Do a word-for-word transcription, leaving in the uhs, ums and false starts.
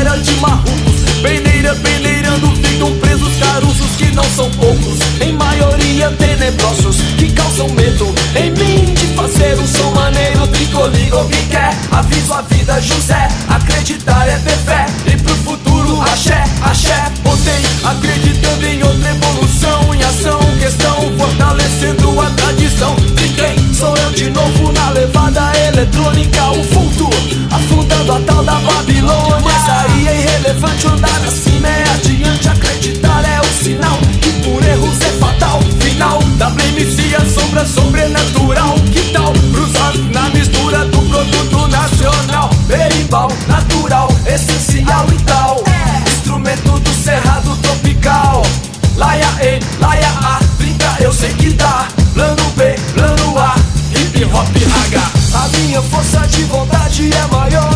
galera de marrucos, peneira, peneirando, ficam presos carusos que não são poucos, em maioria tenebrosos, que causam medo em mim de fazer um som maneiro. Tricoligo quem quer, aviso a vida José, acreditar é ter fé, e pro futuro axé, axé. Botei acreditando em outra evolução, em ação, questão, fortalecendo a tradição. De quem sou eu de novo na levada eletrônica, o vulto afundando a tal da Babilônia. Mas aí é irrelevante, andar acima é adiante, acreditar é o sinal que por erros é fatal. Final W M C, a sombra sobrenatural. Que tal cruzar na mistura do produto nacional? Berimbau, natural, essencial e tal, instrumento do cerrado tropical. Laia E, laia A, trinta eu sei que dá. Plano B, plano A, hip hop H. A minha força de vontade é maior